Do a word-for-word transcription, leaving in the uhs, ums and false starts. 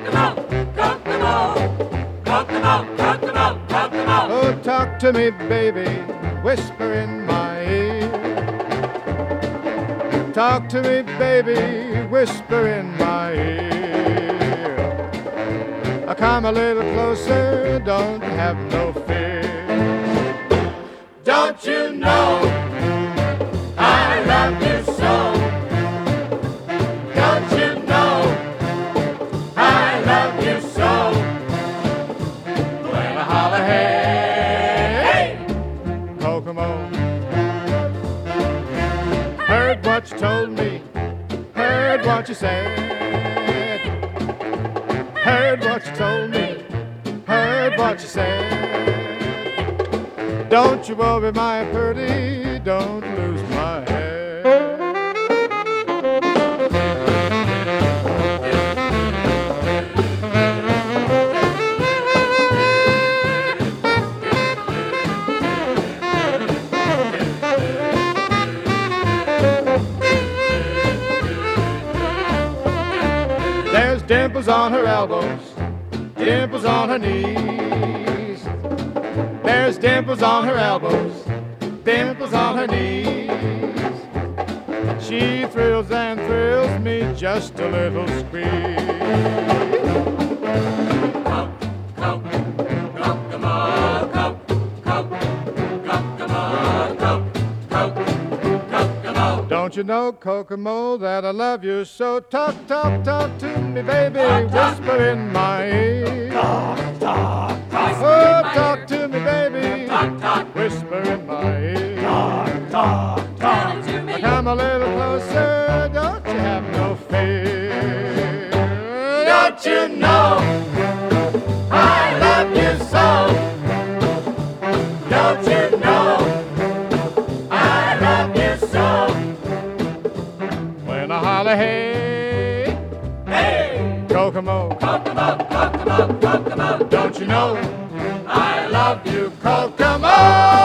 Kokomo, Kokomo, Kokomo, Kokomo, Kokomo. Oh, talk to me, baby, whisper in my ear. Talk to me, baby, whisper in my ear. Come a little closer, don't have no fear. Don't you know I love you so? Don't you know I love you so? When I holler, hey, Kokomo. Heard what you told me, heard what you said. Heard what you told me, heard what you said. Don't you worry, my pretty, don't lose my head. There's dimples on her elbows, dimples on her knees. There's dimples on her elbows, dimples on her knees. She thrills and thrills me just a little squeeze. Don't you know, Kokomo, that I love you so? Talk, talk, talk to me, baby, whisper in my ear. talk, talk, talk. Oh, talk to me, baby, whisper in my ear. Talk, talk, talk. Come a little closer, don't you have no fear. Don't you know I love you so? Don't you know I love you so? When I holler, hey, Hey, Kokomo, Kokomo, Kokomo, Kokomo. don't you know I love you, Kokomo?